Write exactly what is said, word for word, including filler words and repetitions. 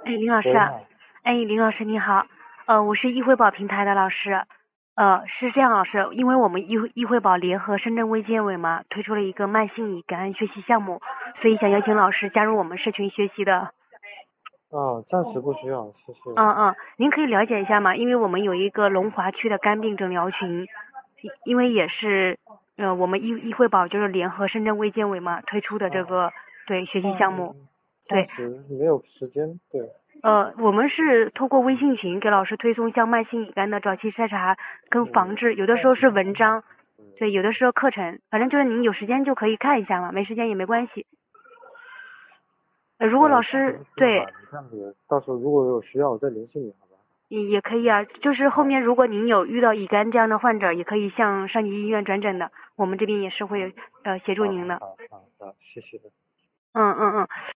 哎，林老师。 喂，你好。 哎，林老师你好。呃，我是易惠宝平台的老师。呃，是这样，老师，因为我们易易惠宝联合深圳卫健委嘛，推出了一个慢性乙肝学习项目，所以想邀请老师加入我们社群学习的。 啊，暂时不需要，谢谢。 嗯嗯，您可以了解一下嘛，因为我们有一个龙华区的肝病诊疗群，因因为也是，呃，我们易易惠宝就是联合深圳卫健委嘛推出的这啊， 个对学习项目。 暂暂对。 时没有时间，对。 呃，我们是透过微信群给老师推送像慢性乙肝的早期筛查跟防嗯， 治，有的时暂时候是不需要。 文章，对，有的时候课程，反正就是您有时间就可以看一下嘛，没时间也没关系。呃，如果老呃，暂时师对不需要吧。你这样子，到时候如果有需要，我再联系你，好吧？ 也也可以啊，就是后好， 面如果您有遇到乙肝这样的患者，也可以向上级医院转诊的，我们这边也是会呃协助好， 您的。 好，好，好，谢谢。 嗯嗯嗯，